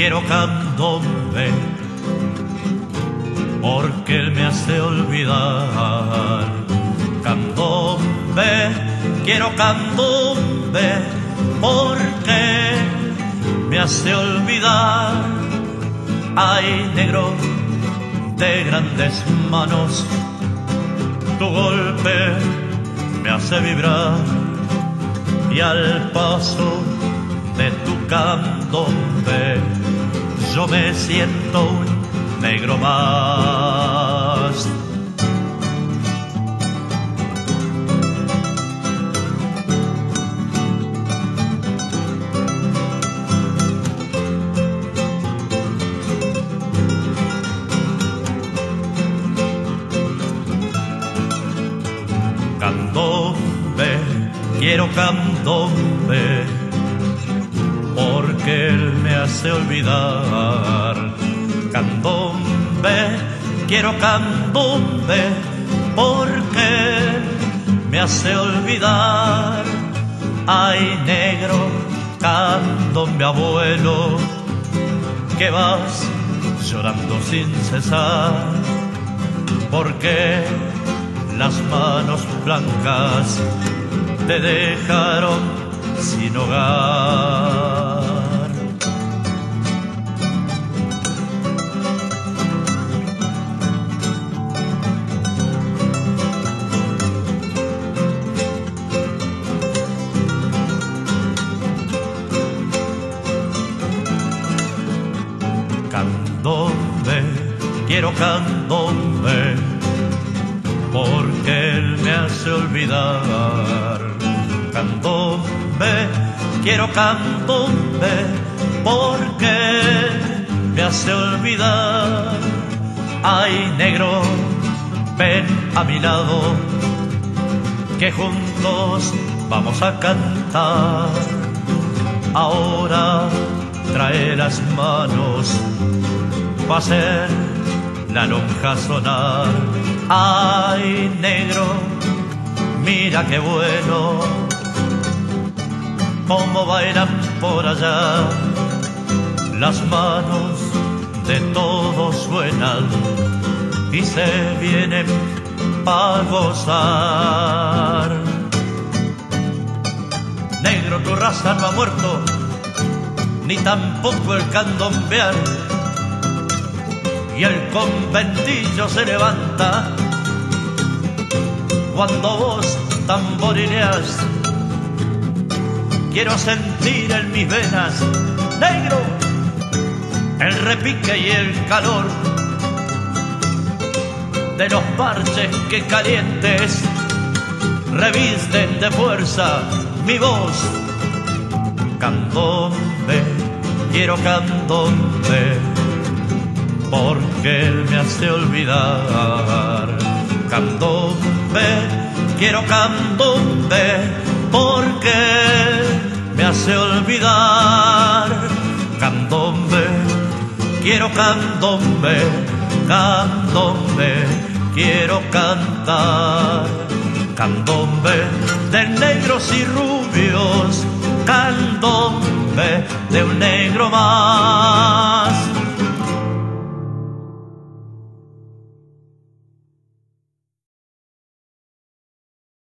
quiero candombe, porque él me hace olvidar. Candombe, quiero candombe, porque me hace olvidar. Ay, negro de grandes manos, tu golpe me hace vibrar, y al paso de tu candombe yo me siento un negro más. Candombe, quiero candombe, porque él me hace olvidar. Candombe, quiero candombe, porque me hace olvidar. Ay, negro candombe, abuelo, que vas llorando sin cesar, porque las manos blancas te dejaron sin hogar. Candombe, quiero candombe, porque él me hace olvidar. Candombe, quiero candombe, porque me hace olvidar. Ay, negro, ven a mi lado, que juntos vamos a cantar. Ahora trae las manos pa' hacer la lonja sonar. Ay, negro, mira qué bueno cómo bailan por allá. Las manos de todos suenan y se vienen pa' gozar. Negro, tu raza no ha muerto, ni tampoco el candombear, y el conventillo se levanta cuando vos tamborileas. Quiero sentir en mis venas, negro, el repique y el calor de los parches que calientes revisten de fuerza mi voz. Candombe, quiero candombe, porque él me hace olvidar. Candombe, quiero candombe, porque me hace olvidar. Candombe, quiero candombe, candombe, quiero cantar. Candombe de negros y rubios, candombe de un negro más.